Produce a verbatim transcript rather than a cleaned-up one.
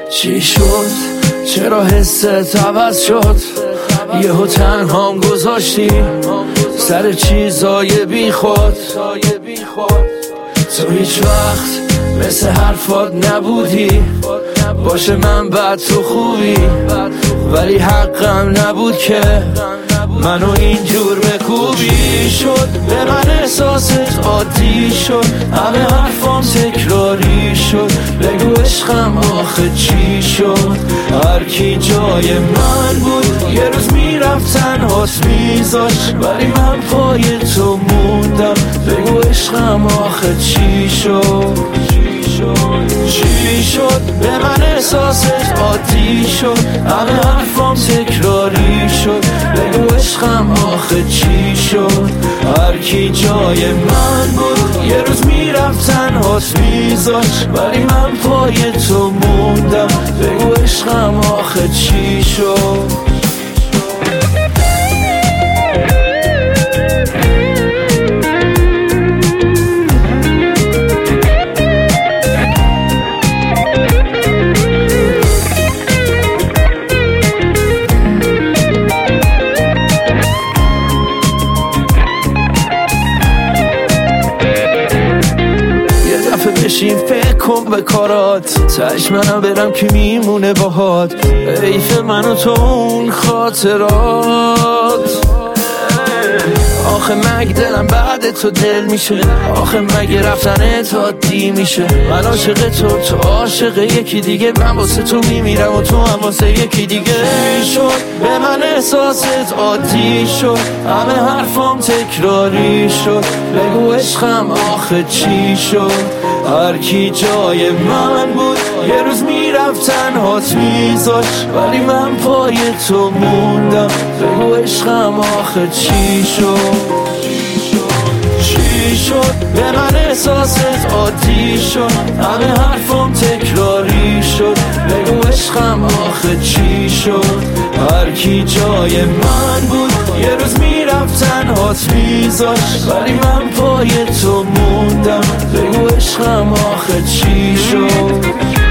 چی شد؟ چرا حست عوض شد؟ یهو تنهام گذاشتی سر چیزای بی خود. تو هیچ وقت مثل حرفات نبودی، باشه من بد تو خوبی، ولی حقم نبود که منو اینجور بکوبی. شد به من احساست عادی شد، همه حرفام تکراری شد. بگو عشقم آخه چی شد؟ هر کی جای من بود یه روز میرفت تنهات میذاشت، ولی من پای تو موندم. بگو عشقم آخه چی شد؟ چی شد؟ به من احساست عادی شد، همه حرفام تکراری شد. بگو عشقم آخه چی شد؟ هر کی جای من بود یه روز میرفت تنهات میذاشت، ولی من پای تو موندم. بگو عشقم آخه چی شد؟ بشین فکر کن به کارات، تش منم برم که میمونه باهات. حیف من و تو اون خاطرات. آخه مگه دلم بعد تو دل میشه؟ آخه مگه رفتن تو عادی میشه؟ من عاشق تو، تو عاشق یکی دیگه. من واسه تو میمیرم و تو هم واسه یکی دیگه. شد به من احساست عادی شد، همه حرفام تکراری شد. بگو عشقم آخه چی شد؟ هر کی جای من بود یه روز میرفت تنهات میذاشت، ولی من پای تو موندم. بگو عشقم آخه چی شد؟ چی شد؟ به من احساست عادی شد، همه حرفام تکراری شد. بگو عشقم آخه چی شد؟ هر کی جای من بود یه روز میرفت تنهات میذاشت، ولی من پای تو موندم. بگو عشقم آخه چی شد؟